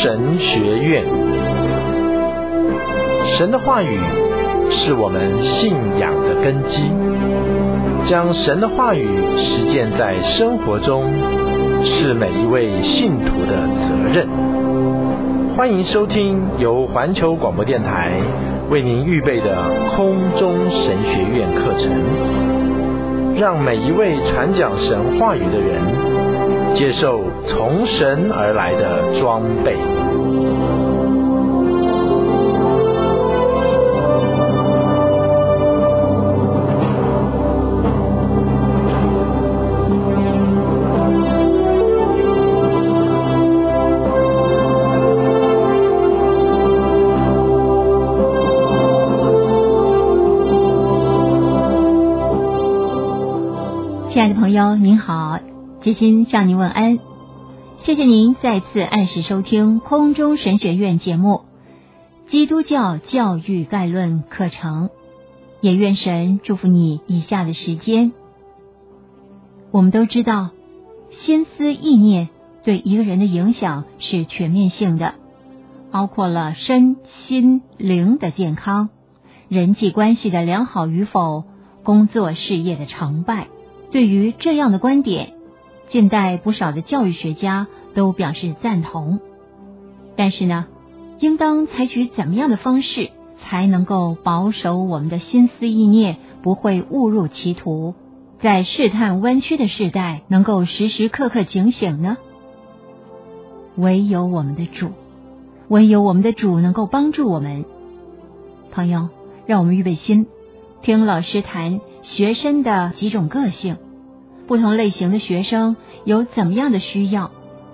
神学院。神的话语是我们信仰的根基，将神的话语实践在生活中，是每一位信徒的责任。欢迎收听由环球广播电台为您预备的空中神学院课程，让每一位传讲神话语的人接受从神而来的装备。 亲爱的朋友您好，知心向您问安，谢谢您再次按时收听空中神学院节目基督教教育概论课程，也愿神祝福你以下的时间。我们都知道，心思意念对一个人的影响是全面性的，包括了身心灵的健康，人际关系的良好与否，工作事业的成败。对于这样的观点，近代不少的教育学家都表示赞同。但是呢，应当采取怎么样的方式才能够保守我们的心思意念不会误入歧途，在试探弯曲的时代能够时时刻刻警醒呢？唯有我们的主，唯有我们的主能够帮助我们。朋友，让我们预备心，听老师谈学生的几种个性，不同类型的学生有怎么样的需要，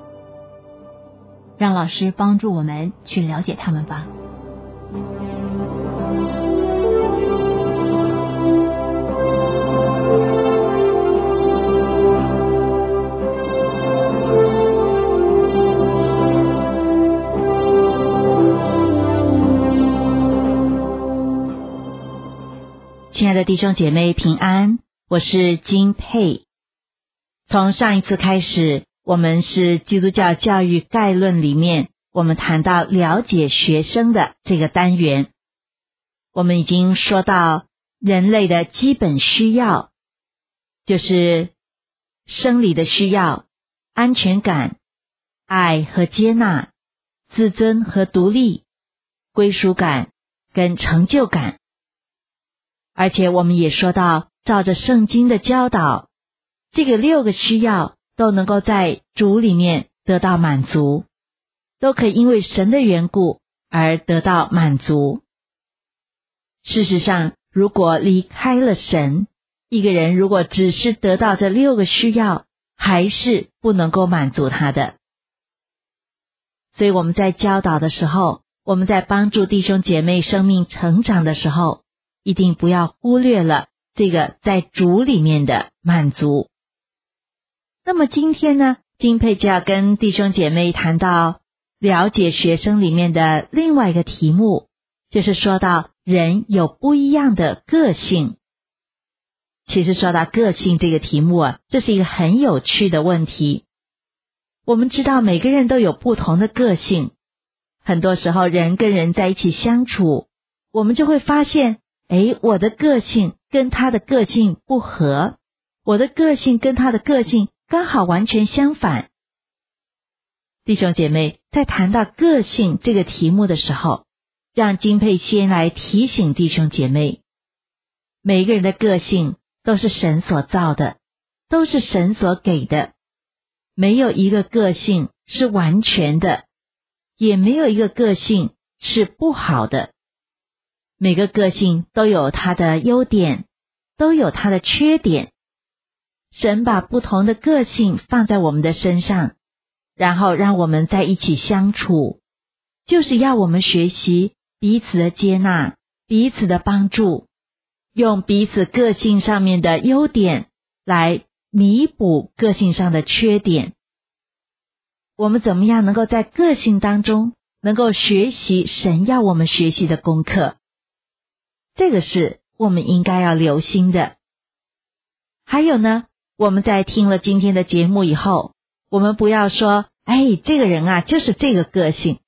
让老师帮助我们去了解他们吧。 亲爱的弟兄姐妹平安，我是金佩。从上一次开始，我们是基督教教育概论里面，我们谈到了解学生的这个单元。我们已经说到人类的基本需要，就是生理的需要、安全感、爱和接纳、自尊和独立、归属感跟成就感。而且我们也说到，照着圣经的教导，这个6个需要都能够在主里面得到满足，都可以因为神的缘故而得到满足。事实上，如果离开了神，一个人如果只是得到这6个需要，还是不能够满足他的。所以我们在教导的时候，我们在帮助弟兄姐妹生命成长的时候，一定不要忽略了这个在主里面的满足。那么今天呢，金佩就要跟弟兄姐妹谈到了解学生里面的另外一个题目，就是说到人有不一样的个性。其实说到个性这个题目啊，这是一个很有趣的问题。我们知道每个人都有不同的个性，很多时候人跟人在一起相处，我们就会发现我的个性跟他的个性不合，我的个性跟他的个性刚好完全相反。弟兄姐妹，在谈到个性这个题目的时候，让金佩先来提醒弟兄姐妹，每个人的个性都是神所造的，都是神所给的，没有一个个性是完全的，也没有一个个性是不好的。每个个性都有它的优点，都有它的缺点。神把不同的个性放在我们的身上，然后让我们在一起相处，就是要我们学习彼此的接纳，彼此的帮助，用彼此个性上面的优点来弥补个性上的缺点。我们怎么样能够在个性当中能够学习神要我们学习的功课？这个是我们应该要留心的。还有呢，我们在听了今天的节目以后，我们不要说这个人啊就是这个个性，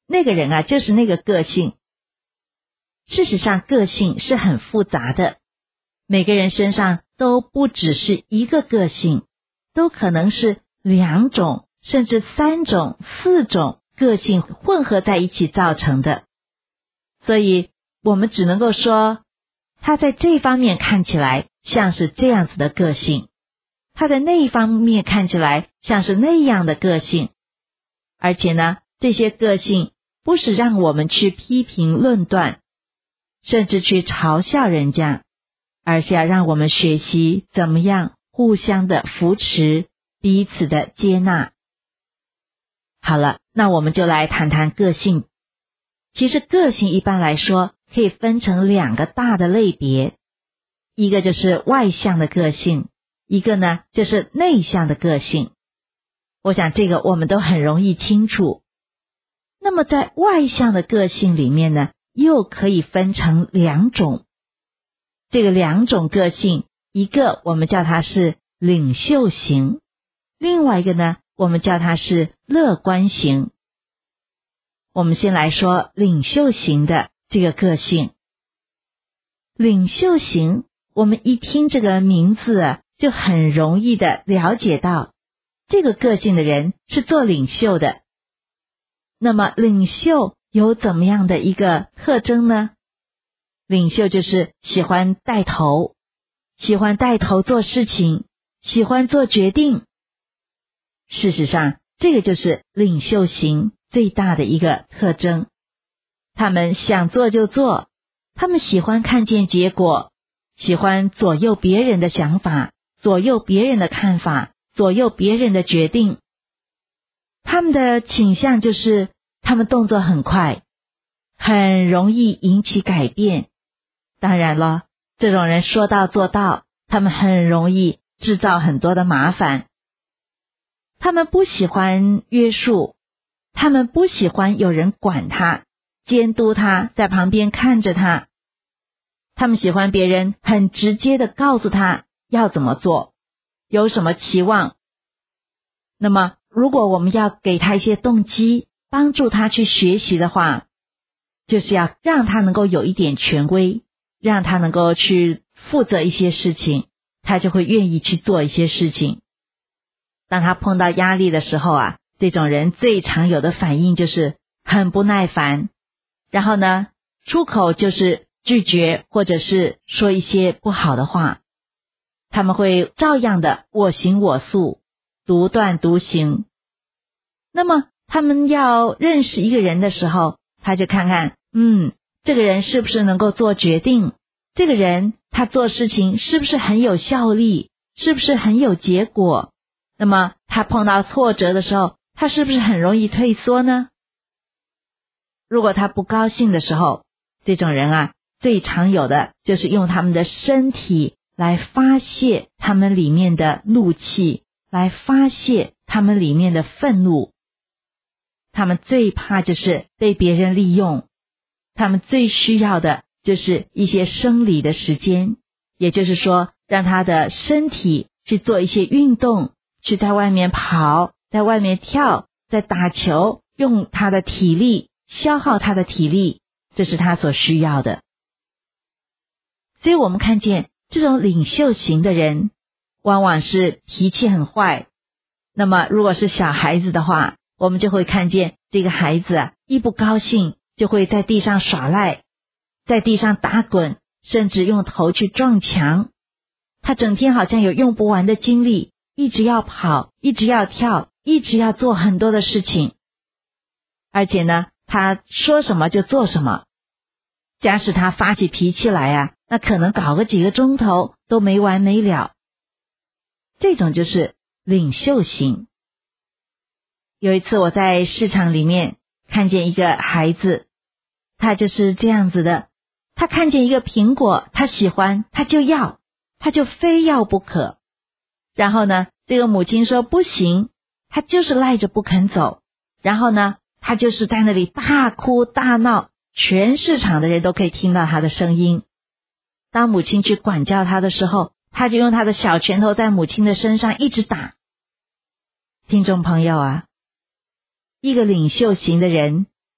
那个人啊就是那个个性。事实上个性是很复杂的，每个人身上都不只是一个个性，都可能是2种甚至3种4种个性混合在一起造成的。所以我们只能够说，他在这方面看起来像是这样子的个性，他在那一方面看起来像是那样的个性。而且呢，这些个性不是让我们去批评论断，甚至去嘲笑人家，而是要让我们学习怎么样互相的扶持，彼此的接纳。好了，那我们就来谈谈个性。其实个性一般来说可以分成2个大的类别，一个就是外向的个性，一个呢就是内向的个性。我想这个我们都很容易清楚。那么在外向的个性里面呢，又可以分成2种。这个2种个性，一个我们叫它是领袖型，另外一个呢我们叫它是乐观型。我们先来说领袖型的这个个性。领袖型，我们一听这个名字啊，就很容易的了解到这个个性的人是做领袖的。那么领袖有怎么样的一个特征呢？领袖就是喜欢带头，喜欢带头做事情，喜欢做决定。事实上，这个就是领袖型最大的一个特征。他们想做就做，他们喜欢看见结果，喜欢左右别人的想法，左右别人的看法，左右别人的决定。他们的倾向就是他们动作很快，很容易引起改变。当然了，这种人说到做到，他们很容易制造很多的麻烦。他们不喜欢约束，他们不喜欢有人管他，监督他，在旁边看着他。他们喜欢别人很直接的告诉他要怎么做，有什么期望。那么如果我们要给他一些动机，帮助他去学习的话，就是要让他能够有一点权威，让他能够去负责一些事情，他就会愿意去做一些事情。当他碰到压力的时候啊，这种人最常有的反应就是很不耐烦，然后呢，出口就是拒绝或者是说一些不好的话。他们会照样的我行我素，独断独行。那么他们要认识一个人的时候，他就看看这个人是不是能够做决定，这个人他做事情是不是很有效力，是不是很有结果。那么他碰到挫折的时候，他是不是很容易退缩呢？如果他不高兴的时候，这种人啊，最常有的就是用他们的身体来发泄他们里面的怒气，来发泄他们里面的愤怒。他们最怕就是被别人利用，他们最需要的就是一些生理的时间，也就是说让他的身体去做一些运动，去在外面跑，在外面跳，在打球，用他的体力，消耗他的体力，这是他所需要的。所以我们看见这种领袖型的人往往是脾气很坏。那么如果是小孩子的话，我们就会看见这个孩子啊，一不高兴就会在地上耍赖，在地上打滚，甚至用头去撞墙。他整天好像有用不完的精力，一直要跑，一直要跳，一直要做很多的事情。而且呢，他说什么就做什么。假使他发起脾气来啊，那可能搞个几个钟头都没完没了。这种就是领袖型。有一次我在市场里面看见一个孩子，他就是这样子的，他看见一个苹果，他喜欢，他就要，他就非要不可。然后呢，这个母亲说不行，他就是赖着不肯走。然后呢，他就是在那里大哭大闹，全市场的人都可以听到他的声音。当母亲去管教他的时候，他就用他的小拳头在母亲的身上一直打。听众朋友啊，一个领袖型的人，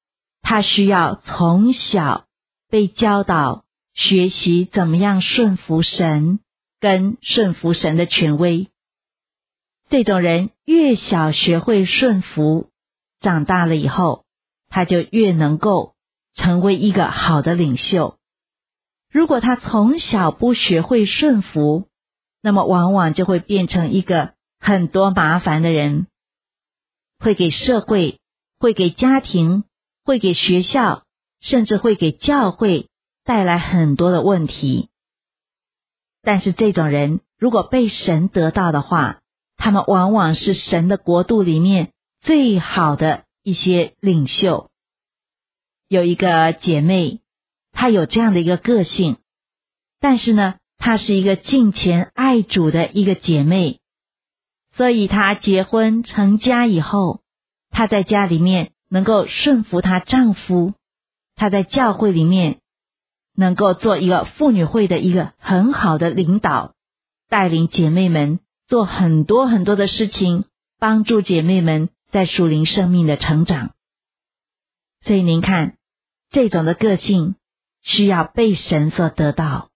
他需要从小被教导学习怎么样顺服神跟顺服神的权威。这种人越小学会顺服，长大了以后他就越能够成为一个好的领袖。如果他从小不学会顺服，那么往往就会变成一个很多麻烦的人，会给社会，会给家庭，会给学校，甚至会给教会带来很多的问题。但是这种人如果被神得到的话，他们往往是神的国度里面最好的一些领袖。有一个姐妹，她有这样的一个个性，但是呢，她是一个敬虔爱主的一个姐妹，所以她结婚成家以后，她在家里面能够顺服她丈夫，她在教会里面能够做一个妇女会的一个很好的领导，带领姐妹们做很多很多的事情，帮助姐妹们在属灵生命的成长。所以您看，这种的个性需要被神所得到。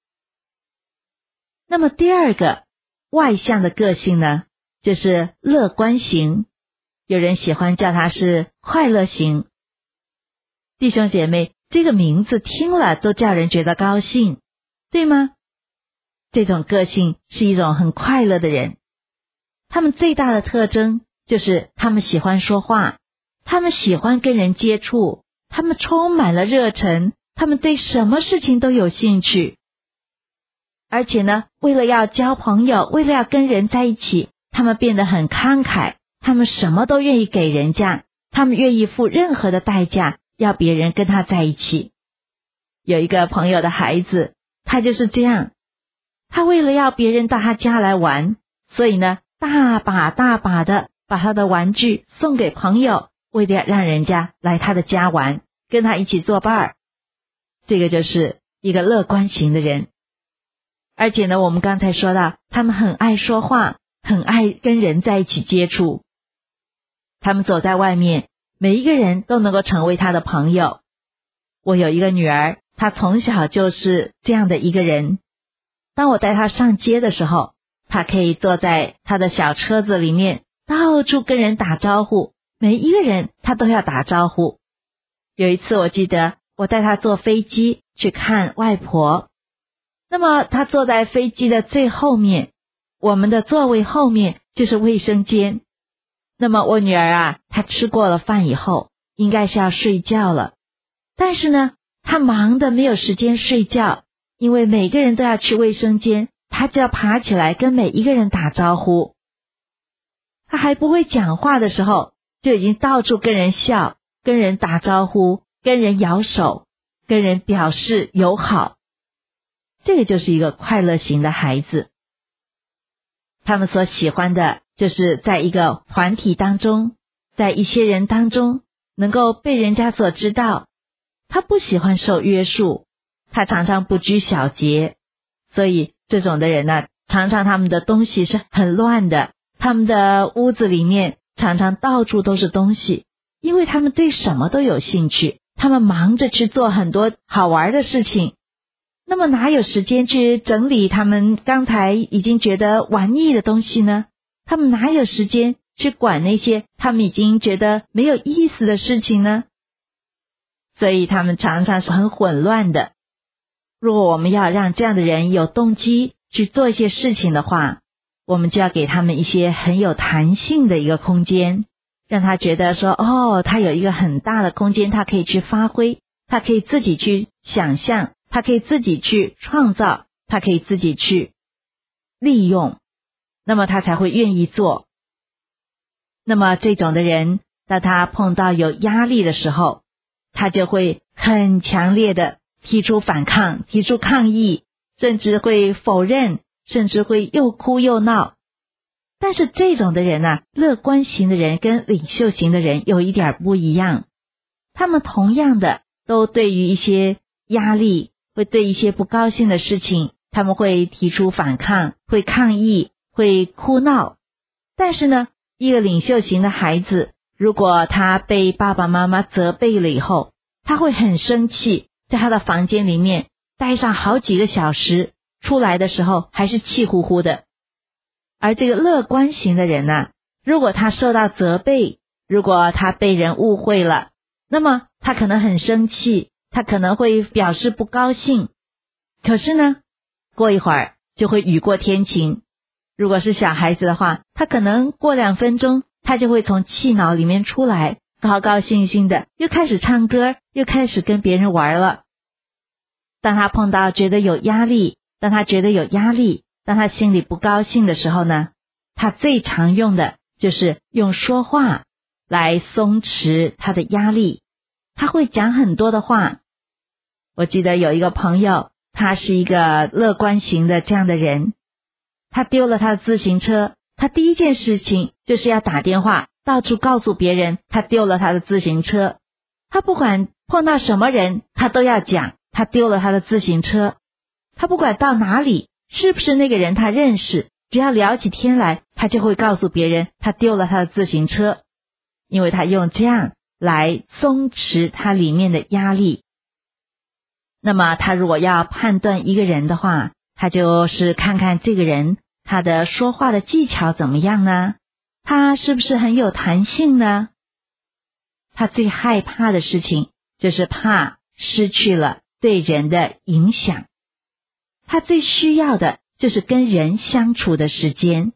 那么第二个外向的个性呢，就是乐观型，有人喜欢叫它是快乐型。弟兄姐妹，这个名字听了都叫人觉得高兴，对吗？这种个性是一种很快乐的人，他们最大的特征就是他们喜欢说话，他们喜欢跟人接触，他们充满了热忱，他们对什么事情都有兴趣。而且呢，为了要交朋友，为了要跟人在一起，他们变得很慷慨，他们什么都愿意给人家，他们愿意付任何的代价，要别人跟他在一起。有一个朋友的孩子，他就是这样，他为了要别人到他家来玩，所以呢，大把的把他的玩具送给朋友，为了让人家来他的家玩，跟他一起作伴。这个就是一个乐观型的人。而且呢，我们刚才说到，他们很爱说话，很爱跟人在一起接触。他们走在外面，每一个人都能够成为他的朋友。我有一个女儿，她从小就是这样的一个人。当我带她上街的时候，她可以坐在她的小车子里面，到处跟人打招呼，每一个人她都要打招呼。有一次我记得我带她坐飞机去看外婆，那么她坐在飞机的最后面，我们的座位后面就是卫生间。那么我女儿啊，她吃过了饭以后，应该是要睡觉了，但是呢，她忙得没有时间睡觉，因为每个人都要去卫生间，她就要爬起来跟每一个人打招呼。她还不会讲话的时候，就已经到处跟人笑，跟人打招呼，跟人摇手，跟人表示友好。这个就是一个快乐型的孩子。他们所喜欢的就是在一个团体当中，在一些人当中能够被人家所知道。他不喜欢受约束，他常常不拘小节，所以这种的人呢，常常他们的东西是很乱的，他们的屋子里面常常到处都是东西，因为他们对什么都有兴趣，他们忙着去做很多好玩的事情，那么哪有时间去整理他们刚才已经觉得玩腻的东西呢？他们哪有时间去管那些他们已经觉得没有意思的事情呢？所以他们常常是很混乱的。如果我们要让这样的人有动机去做一些事情的话，我们就要给他们一些很有弹性的一个空间，让他觉得说，他有一个很大的空间，他可以去发挥，他可以自己去想象，他可以自己去创造，他可以自己去利用，那么他才会愿意做。那么这种的人，当他碰到有压力的时候，他就会很强烈的提出反抗，提出抗议，甚至会否认，甚至会又哭又闹。但是这种的人啊，乐观型的人跟领袖型的人有一点不一样，他们同样的都对于一些压力，会对一些不高兴的事情，他们会提出反抗，会抗议，会哭闹。但是呢，一个领袖型的孩子， 如果他被爸爸妈妈责备了以后，他会很生气，在他的房间里面待上好几个小时，出来的时候还是气呼呼的。而这个乐观型的人呢，如果他受到责备，如果他被人误会了，那么他可能很生气，他可能会表示不高兴。可是呢，过一会儿就会雨过天晴。如果是小孩子的话，他可能过2分钟，他就会从气恼里面出来，高高兴兴的又开始唱歌，又开始跟别人玩了。当他碰到觉得有压力，当他心里不高兴的时候呢，他最常用的就是用说话来松弛他的压力。他会讲很多的话。我记得有一个朋友，他是一个乐观型的这样的人，他丢了他的自行车，他第一件事情就是要打电话到处告诉别人他丢了他的自行车。他不管碰到什么人，他都要讲他丢了他的自行车。他不管到哪里，是不是那个人他认识，只要聊起天来，他就会告诉别人他丢了他的自行车。因为他用这样来松弛他里面的压力。那么他如果要判断一个人的话，他就是看看这个人他的说话的技巧怎么样呢？他是不是很有弹性呢？他最害怕的事情就是怕失去了对人的影响。他最需要的就是跟人相处的时间。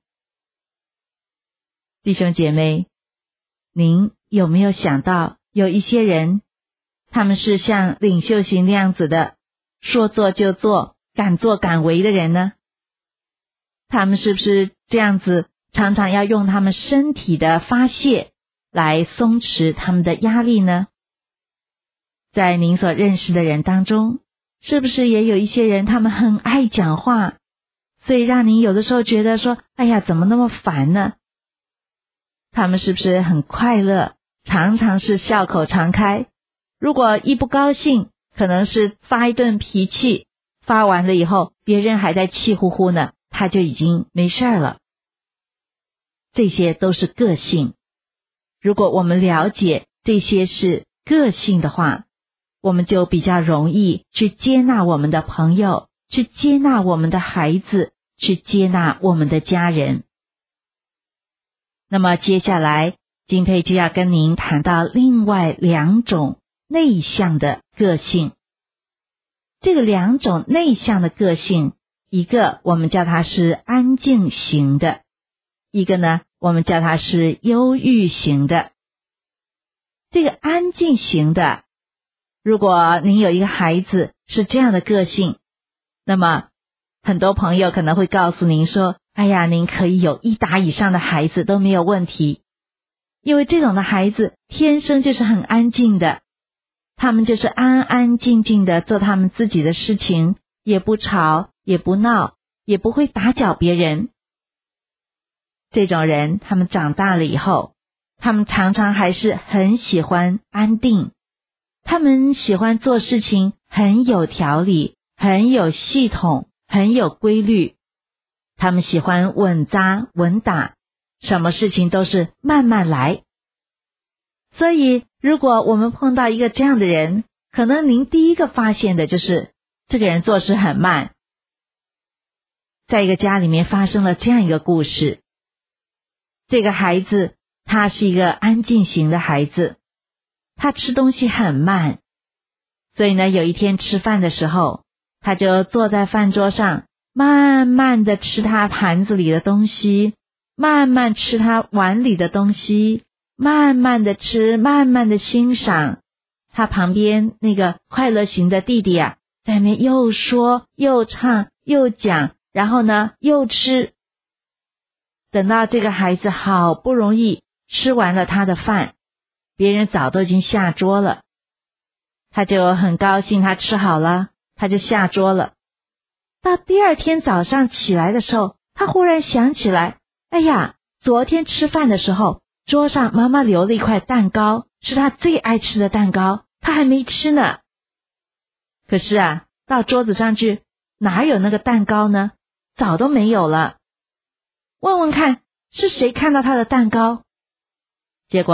弟兄姐妹，您有没有想到有一些人，他们是像领袖型那样子的，说做就做，敢作敢为的人呢？他们是不是这样子，常常要用他们身体的发泄来松弛他们的压力呢？在您所认识的人当中，是不是也有一些人，他们很爱讲话，所以让您有的时候觉得说，哎呀，怎么那么烦呢？他们是不是很快乐，常常是笑口常开？如果一不高兴，可能是发一顿脾气，发完了以后，别人还在气呼呼呢，他就已经没事了。这些都是个性。如果我们了解这些是个性的话，我们就比较容易去接纳我们的朋友，去接纳我们的孩子，去接纳我们的家人。那么接下来，金佩就要跟您谈到另外2种内向的个性。这个2种内向的个性，一个我们叫它是安静型的，一个呢，我们叫它是忧郁型的。这个安静型的，如果您有一个孩子是这样的个性，那么很多朋友可能会告诉您说，哎呀，您可以有1打以上的孩子都没有问题。因为这种的孩子天生就是很安静的，他们就是安安静静的做他们自己的事情，也不吵，也不闹，也不会打搅别人。这种人，他们长大了以后，他们常常还是很喜欢安定，他们喜欢做事情很有条理，很有系统，很有规律。他们喜欢稳扎稳打，什么事情都是慢慢来。所以如果我们碰到一个这样的人，可能您第一个发现的就是这个人做事很慢。在一个家里面发生了这样一个故事，这个孩子他是一个安静型的孩子，他吃东西很慢，所以呢，有一天吃饭的时候，他就坐在饭桌上，慢慢的吃他盘子里的东西，慢慢吃他碗里的东西，慢慢的吃，慢慢的欣赏。他旁边那个快乐型的弟弟啊，在那边又说又唱又讲，然后呢又吃。等到这个孩子好不容易吃完了他的饭，别人早都已经下桌了，他就很高兴，他吃好了，他就下桌了。到第2天早上起来的时候，他忽然想起来，哎呀，昨天吃饭的时候，桌上妈妈留了一块蛋糕，是他最爱吃的蛋糕，他还没吃呢。可是啊，到桌子上去，哪有那个蛋糕呢？早都没有了。问问看，是谁看到他的蛋糕？结果他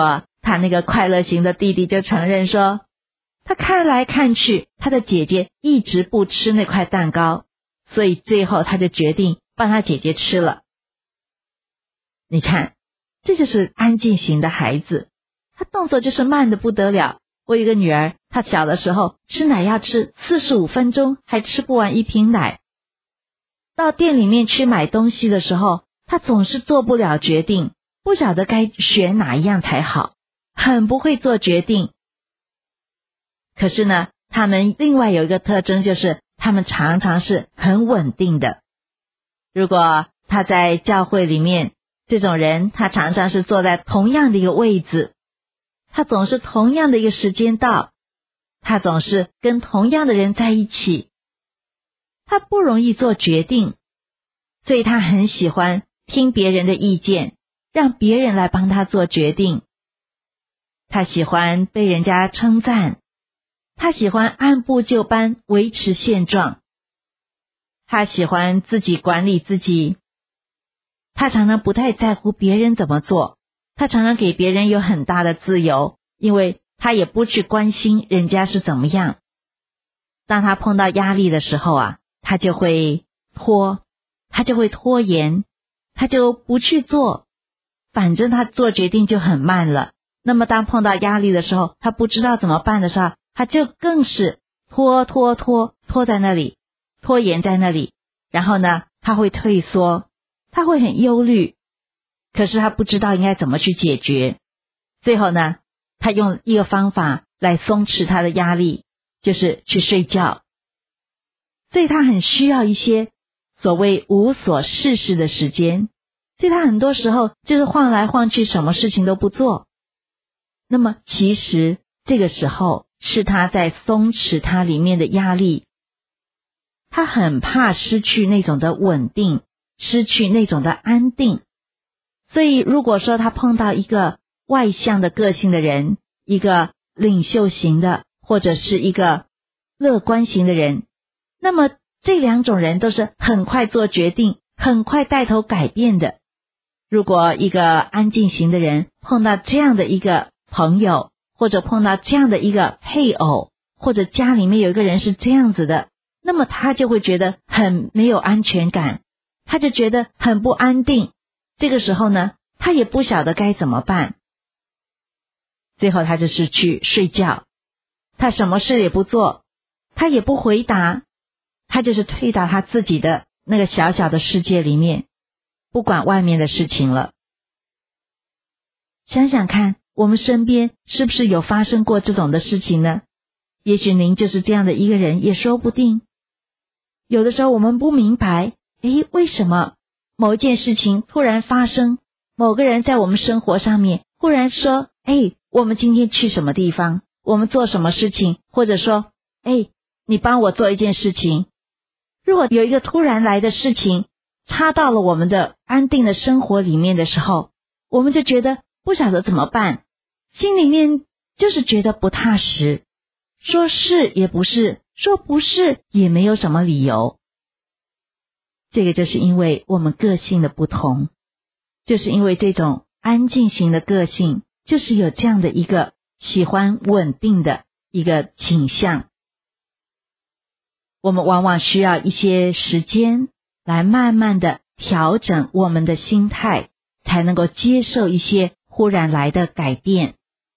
他那个快乐型的弟弟就承认说，他看来看去，他的姐姐一直不吃那块蛋糕，所以最后他就决定帮他姐姐吃了。你看，这就是安静型的孩子，他动作就是慢得不得了。我有一个女儿，她小的时候吃奶要吃45分钟，还吃不完一瓶奶。到店里面去买东西的时候，她总是做不了决定，不晓得该选哪一样才好，很不会做决定。可是呢，他们另外有一个特征，就是他们常常是很稳定的。如果他在教会里面，这种人他常常是坐在同样的一个位置，他总是同样的一个时间到，他总是跟同样的人在一起，他不容易做决定，所以他很喜欢听别人的意见，让别人来帮他做决定。他喜欢被人家称赞，他喜欢按部就班维持现状，他喜欢自己管理自己，他常常不太在乎别人怎么做，他常常给别人有很大的自由，因为他也不去关心人家是怎么样。当他碰到压力的时候啊，他就会拖延，他就不去做，反正他做决定就很慢了。那么当碰到压力的时候，他不知道怎么办的时候，他就更是拖在那里，拖延在那里，然后呢，他会退缩，他会很忧虑，可是他不知道应该怎么去解决。最后呢，他用一个方法来松弛他的压力，就是去睡觉。所以他很需要一些所谓无所事事的时间，所以他很多时候就是晃来晃去，什么事情都不做。那么其实这个时候是他在松弛他里面的压力，他很怕失去那种的稳定，失去那种的安定。所以如果说他碰到一个外向的个性的人，一个领袖型的，或者是一个乐观型的人，那么这两种人都是很快做决定，很快带头改变的。如果一个安静型的人碰到这样的一个朋友，或者碰到这样的一个配偶，或者家里面有一个人是这样子的，那么他就会觉得很没有安全感，他就觉得很不安定。这个时候呢，他也不晓得该怎么办，最后他就是去睡觉，他什么事也不做，他也不回答，他就是退到他自己的那个小小的世界里面，不管外面的事情了。想想看，我们身边是不是有发生过这种的事情呢？也许您就是这样的一个人，也说不定。有的时候我们不明白，为什么某一件事情突然发生，某个人在我们生活上面忽然说，我们今天去什么地方，我们做什么事情，或者说，你帮我做一件事情。如果有一个突然来的事情插到了我们的安定的生活里面的时候，我们就觉得不晓得怎么办，心里面就是觉得不踏实，说是也不是，说不是也没有什么理由。这个就是因为我们个性的不同，就是因为这种安静型的个性，就是有这样的一个喜欢稳定的一个倾向。我们往往需要一些时间来慢慢的调整我们的心态，才能够接受一些忽然来的改变。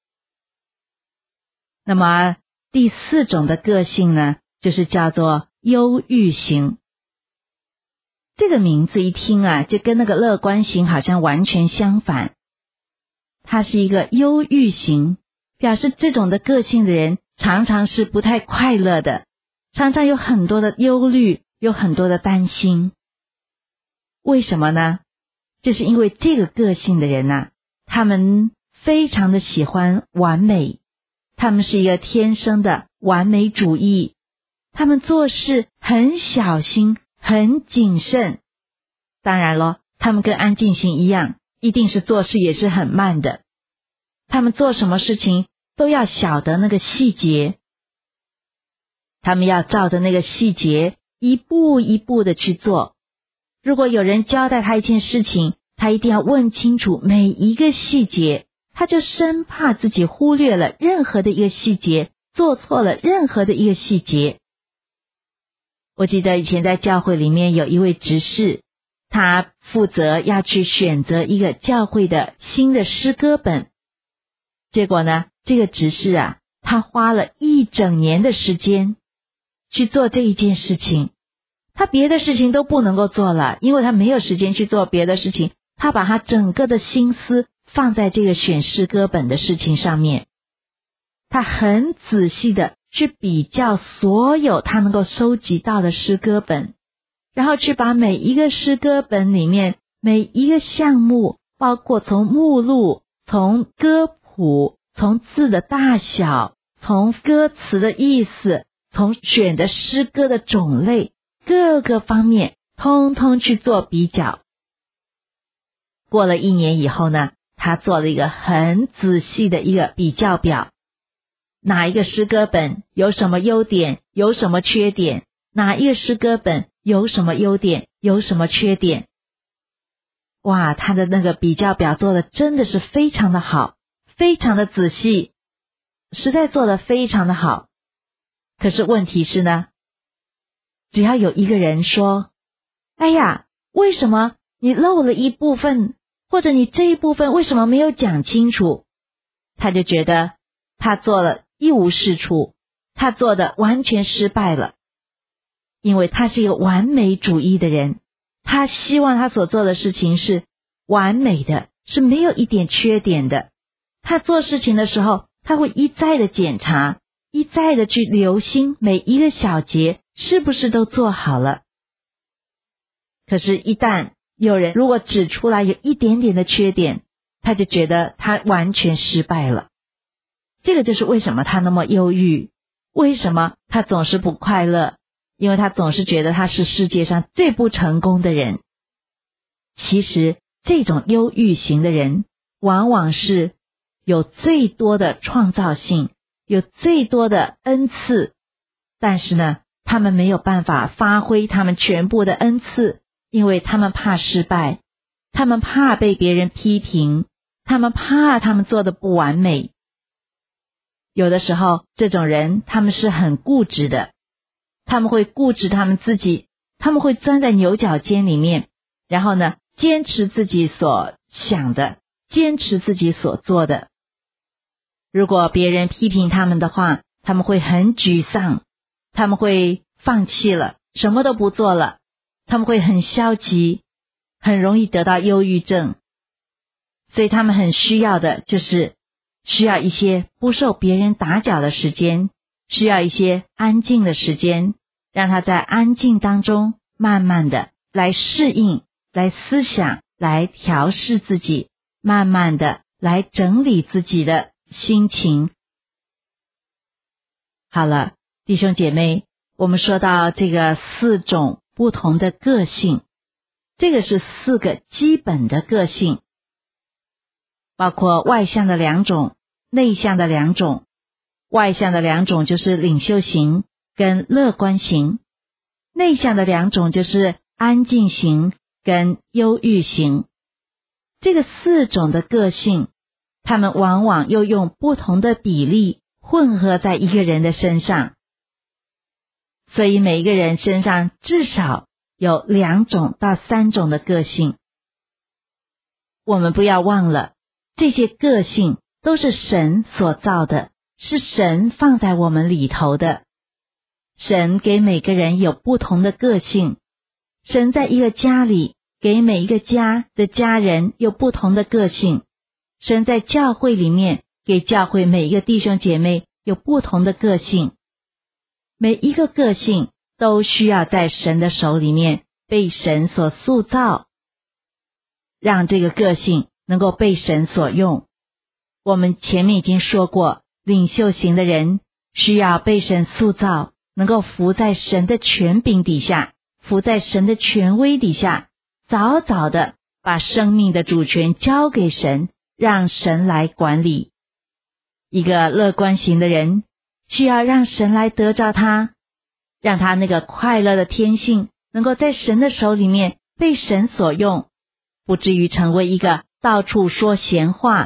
那么第4种的个性呢，就是叫做忧郁型。这个名字一听啊，就跟那个乐观型好像完全相反。它是一个忧郁型，表示这种的个性的人常常是不太快乐的，常常有很多的忧虑，有很多的担心。为什么呢？就是因为这个个性的人啊，他们非常的喜欢完美，他们是一个天生的完美主义，他们做事很小心，很谨慎。当然咯，他们跟安静型一样，一定是做事也是很慢的。他们做什么事情都要晓得那个细节，他们要照着那个细节一步一步的去做。如果有人交代他一件事情，他一定要问清楚每一个细节， 他就生怕自己忽略了任何的一个细节，做错了任何的一个细节。我记得以前在教会里面有一位执事，他负责要去选择一个教会的新的诗歌本。结果呢，这个执事啊，他花了1整年的时间去做这一件事情。他别的事情都不能够做了，因为他没有时间去做别的事情，他把他整个的心思放在这个选诗歌本的事情上面。他很仔细的去比较所有他能够收集到的诗歌本，然后去把每一个诗歌本里面每一个项目，包括从目录、从歌谱、从字的大小、从歌词的意思、从选的诗歌的种类，各个方面通通去做比较。过了1年以后呢，他做了一个很仔细的一个比较表，哪一个诗歌本有什么优点，有什么缺点，哪一个诗歌本有什么优点，有什么缺点。哇，他的那个比较表做的真的是非常的好，非常的仔细，实在做得非常的好。可是问题是呢，只要有一个人说，哎呀，为什么你漏了一部分，或者你这一部分为什么没有讲清楚，他就觉得他做了一无是处，他做的完全失败了。因为他是一个完美主义的人，他希望他所做的事情是完美的，是没有一点缺点的。他做事情的时候，他会一再的检查，一再的去留心每一个小节是不是都做好了。可是一旦有人如果指出来有一点点的缺点，他就觉得他完全失败了。这个就是为什么他那么忧郁，为什么他总是不快乐，因为他总是觉得他是世界上最不成功的人。其实这种忧郁型的人往往是有最多的创造性，有最多的恩赐，但是呢，他们没有办法发挥他们全部的恩赐，因为他们怕失败，他们怕被别人批评，他们怕他们做的不完美。有的时候这种人他们是很固执的，他们会固执他们自己，他们会钻在牛角尖里面，然后呢，坚持自己所想的，坚持自己所做的。如果别人批评他们的话，他们会很沮丧，他们会放弃了，什么都不做了，他们会很消极，很容易得到忧郁症。所以他们很需要的就是需要一些不受别人打搅的时间，需要一些安静的时间，让他在安静当中慢慢的来适应，来思想，来调试自己，慢慢的来整理自己的心情。好了，弟兄姐妹，我们说到这个4种不同的个性，这个是4个基本的个性，包括外向的2种，内向的2种。外向的2种就是领袖型跟乐观型，内向的2种就是安静型跟忧郁型。这个4种的个性，他们往往又用不同的比例混合在一个人的身上，所以每一个人身上至少有2种到3种的个性。我们不要忘了，这些个性都是神所造的，是神放在我们里头的。神给每个人有不同的个性，神在一个家里给每一个家的家人有不同的个性，神在教会里面给教会每一个弟兄姐妹有不同的个性。每一个个性都需要在神的手里面被神所塑造，让这个个性能够被神所用。我们前面已经说过，领袖型的人需要被神塑造，能够服在神的权柄底下，服在神的权威底下，早早的把生命的主权交给神，让神来管理。一个乐观型的人需要让神来得着他，让他那个快乐的天性能够在神的手里面被神所用，不至于成为一个到处说闲话，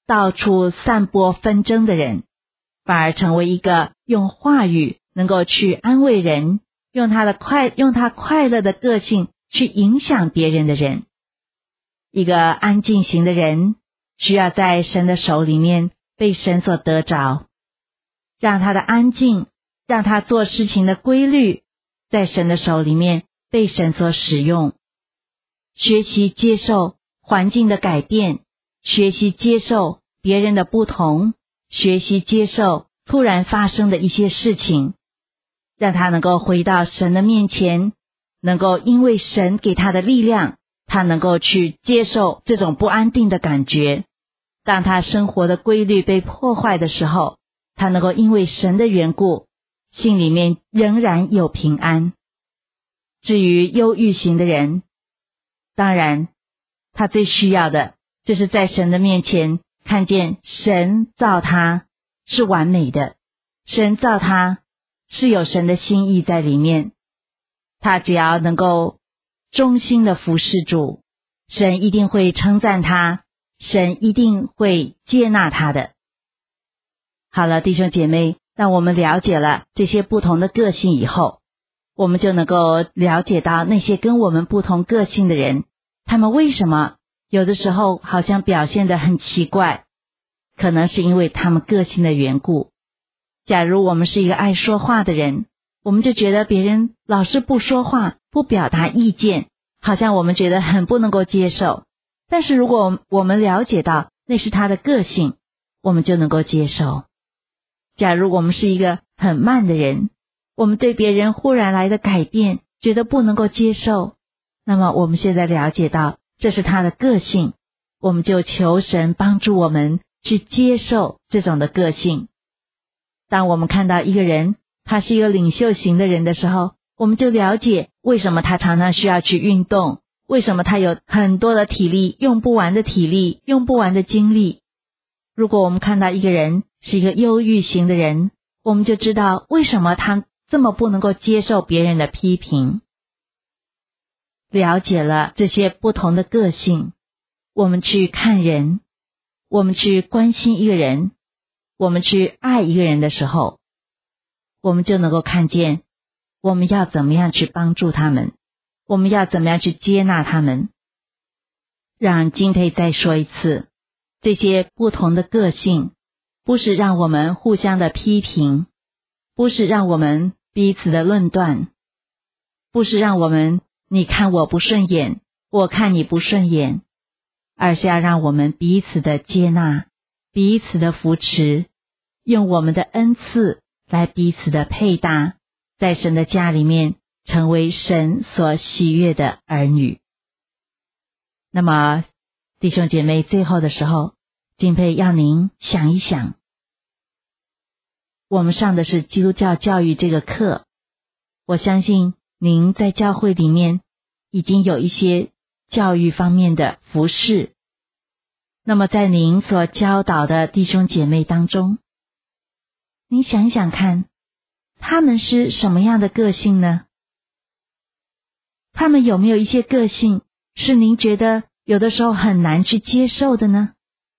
到处散播纷争的人，反而成为一个用话语能够去安慰人，用他快乐的个性去影响别人的人。一个安静型的人需要在神的手里面被神所得着，让他的安静，让他做事情的规律在神的手里面被神所使用。学习接受环境的改变，学习接受别人的不同，学习接受突然发生的一些事情，让他能够回到神的面前，能够因为神给他的力量，他能够去接受这种不安定的感觉。当他生活的规律被破坏的时候，他能够因为神的缘故，心里面仍然有平安。至于忧郁型的人，当然他最需要的就是在神的面前看见神造他是完美的，神造他是有神的心意在里面。他只要能够忠心的服侍主，神一定会称赞他，神一定会接纳他的。好了，弟兄姐妹，当我们了解了这些不同的个性以后，我们就能够了解到那些跟我们不同个性的人，他们为什么有的时候好像表现得很奇怪，可能是因为他们个性的缘故。假如我们是一个爱说话的人，我们就觉得别人老是不说话，不表达意见，好像我们觉得很不能够接受。但是如果我们了解到那是他的个性，我们就能够接受。假如我们是一个很慢的人，我们对别人忽然来的改变觉得不能够接受，那么我们现在了解到这是他的个性，我们就求神帮助我们去接受这种的个性。当我们看到一个人他是一个领袖型的人的时候，我们就了解为什么他常常需要去运动，为什么他有很多的体力，用不完的体力，用不完的精力。如果我们看到一个人是一个忧郁型的人，我们就知道为什么他这么不能够接受别人的批评。了解了这些不同的个性，我们去看人，我们去关心一个人，我们去爱一个人的时候，我们就能够看见我们要怎么样去帮助他们，我们要怎么样去接纳他们。让金佩再说一次，这些不同的个性不是让我们互相的批评，不是让我们彼此的论断，不是让我们你看我不顺眼，我看你不顺眼，而是要让我们彼此的接纳，彼此的扶持，用我们的恩赐来彼此的配搭，在神的家里面成为神所喜悦的儿女。那么弟兄姐妹，最后的时候，敬佩要您想一想，我们上的是基督教教育这个课，我相信您在教会里面已经有一些教育方面的服事。那么在您所教导的弟兄姐妹当中，您想一想看，他们是什么样的个性呢？他们有没有一些个性是您觉得有的时候很难去接受的呢？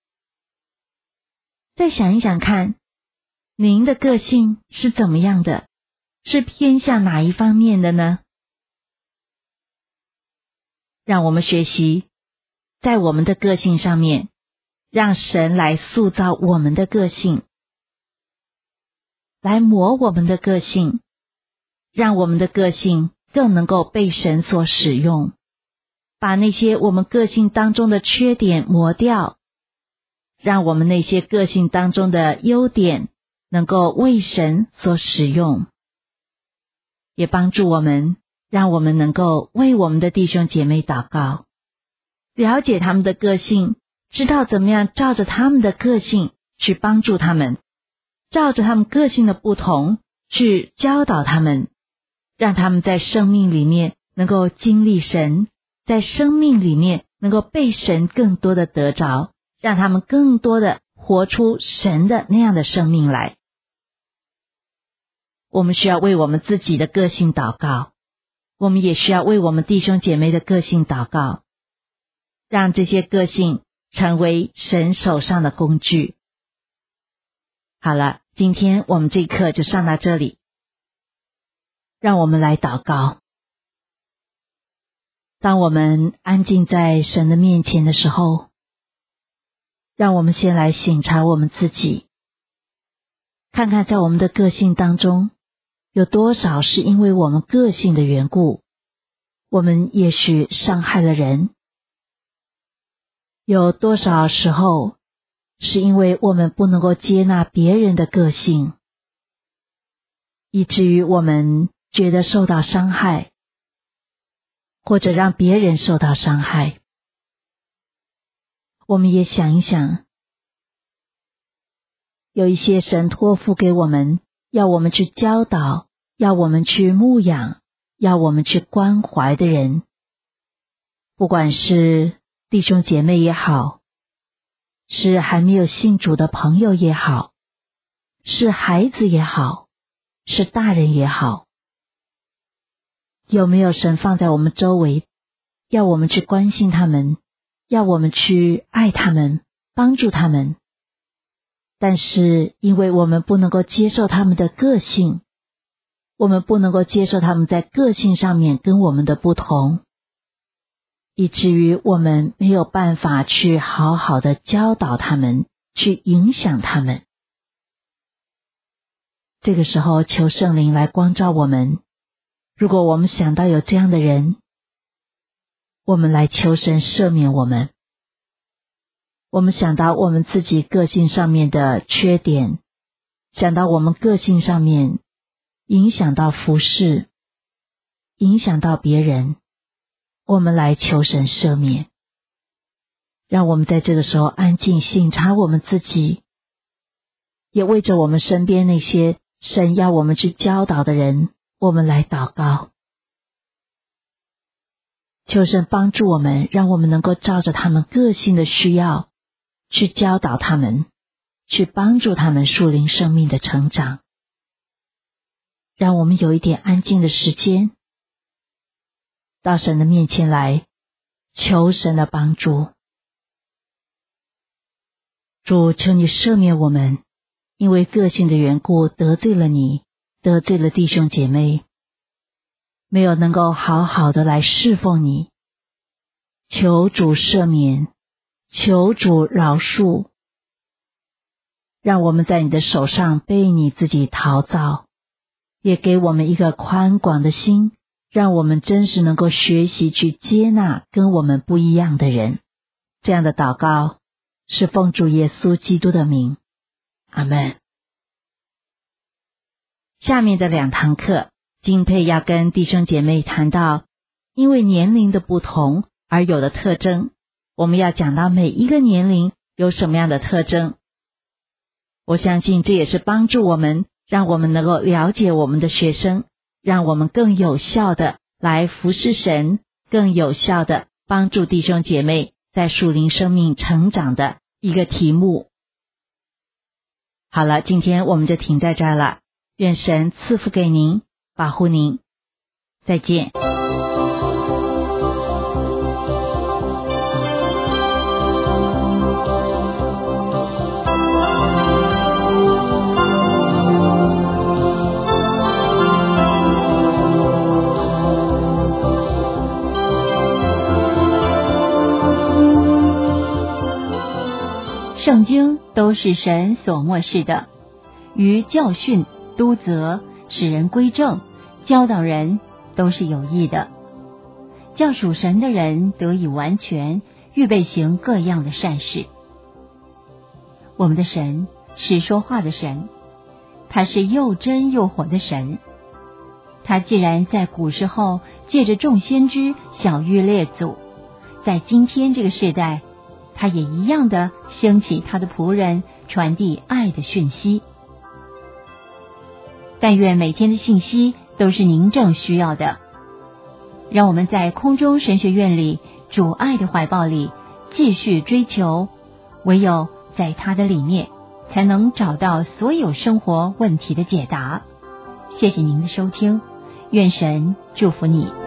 再想一想看，您的个性是怎么样的？是偏向哪一方面的呢？让我们学习在我们的个性上面，让神来塑造我们的个性，来磨我们的个性，让我们的个性更能够被神所使用，把那些我们个性当中的缺点磨掉，让我们那些个性当中的优点能够为神所使用，也帮助我们，让我们能够为我们的弟兄姐妹祷告，了解他们的个性，知道怎么样照着他们的个性去帮助他们，照着他们个性的不同去教导他们，让他们在生命里面能够经历神，在生命里面能够被神更多的得着，让他们更多的活出神的那样的生命来。我们需要为我们自己的个性祷告，我们也需要为我们弟兄姐妹的个性祷告，让这些个性成为神手上的工具。好了，今天我们这一课就上到这里。让我们来祷告。当我们安静在神的面前的时候，让我们先来省察我们自己，看看在我们的个性当中，有多少是因为我们个性的缘故，我们也许伤害了人，有多少时候是因为我们不能够接纳别人的个性，以至于我们觉得受到伤害，或者让别人受到伤害。我们也想一想，有一些神托付给我们，要我们去教导，要我们去牧养，要我们去关怀的人，不管是弟兄姐妹也好，是还没有信主的朋友也好，是孩子也好，是大人也好，有没有神放在我们周围，要我们去关心他们，要我们去爱他们，帮助他们，但是因为我们不能够接受他们的个性，我们不能够接受他们在个性上面跟我们的不同，以至于我们没有办法去好好的教导他们，去影响他们。这个时候求圣灵来光照我们，如果我们想到有这样的人，我们来求神赦免我们。我们想到我们自己个性上面的缺点，想到我们个性上面影响到服事，影响到别人，我们来求神赦免。让我们在这个时候安静省察我们自己，也为着我们身边那些神要我们去教导的人，我们来祷告。求神帮助我们，让我们能够照着他们个性的需要去教导他们，去帮助他们属灵生命的成长。让我们有一点安静的时间，到神的面前来求神的帮助。主，求你赦免我们，因为个性的缘故得罪了你，得罪了弟兄姐妹，没有能够好好的来侍奉你。求主赦免，求主饶恕，让我们在你的手上被你自己陶造，也给我们一个宽广的心，让我们真实能够学习去接纳跟我们不一样的人。这样的祷告是奉主耶稣基督的名，阿们。下面的2堂课，金佩要跟弟兄姐妹谈到因为年龄的不同而有的特征，我们要讲到每一个年龄有什么样的特征。我相信这也是帮助我们，让我们能够了解我们的学生，让我们更有效的来服侍神，更有效的帮助弟兄姐妹在属灵生命成长的一个题目。好了，今天我们就停在这儿了，愿神赐福给您，保护您，再见。 圣经都是神所默示的，于教训、督责、使人归正、教导人都是有益的，叫属神的人得以完全，预备行各样的善事。我们的神是说话的神，他是又真又活的神。他既然在古时候借着众先知晓谕列祖，在今天这个世代他也一样的兴起他的仆人，传递爱的讯息。但愿每天的信息都是您正需要的，让我们在空中神学院里主爱的怀抱里继续追求，唯有在他的里面才能找到所有生活问题的解答。谢谢您的收听，愿神祝福你。